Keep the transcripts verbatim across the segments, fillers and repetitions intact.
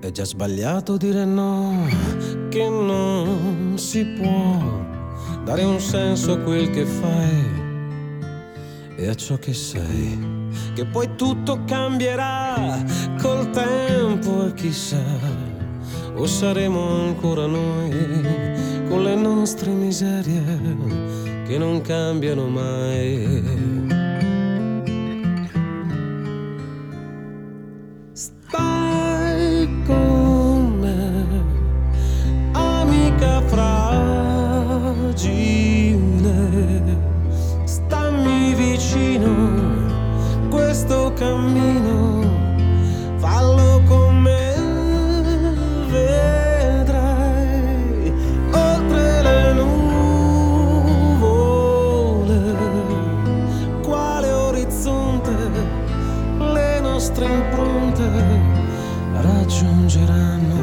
È già sbagliato dire no, che non si può dare un senso a quel che fai e a ciò che sei, che poi tutto cambierà col tempo e chissà, o saremo ancora noi con le nostre miserie che non cambiano mai. Stai con me, amica fragile, stammi vicino, questo cammino fallo con me, vedrai oltre le nuvole quale orizzonte le nostre impronte raggiungeranno.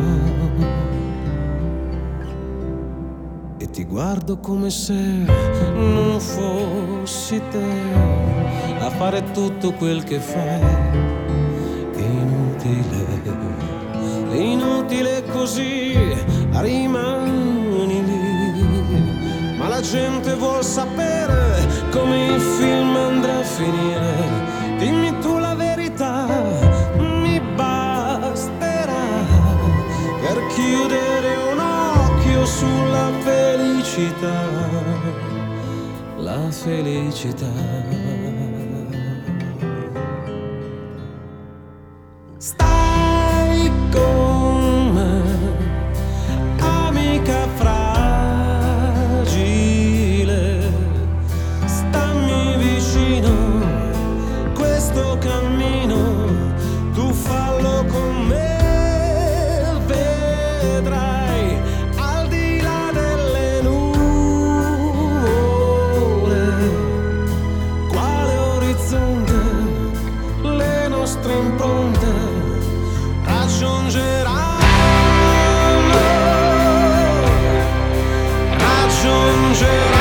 E ti guardo come se non fossi te a fare tutto quel che fai. È inutile, è inutile così, rimani lì. Ma la gente vuol sapere come il film andrà a finire. Dimmi tu la verità, mi basterà per chiudere un occhio sulla felicità, la felicità. Stai con me, amica fragile, stammi vicino, questo cammino tu fallo con me, vedrai al di là delle nuvole quale orizzonte le nostre impronte raggiungeranno, raggiungeranno.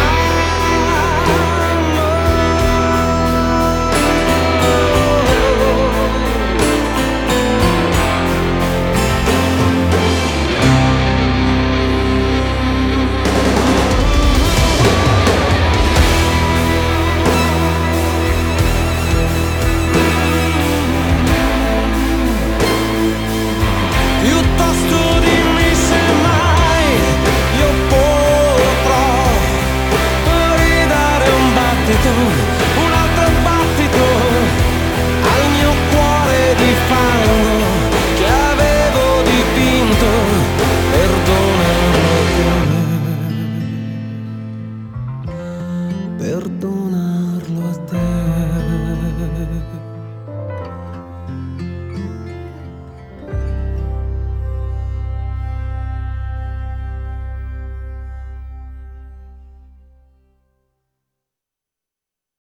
Piuttosto dimmi se mai io potrò ridare un battito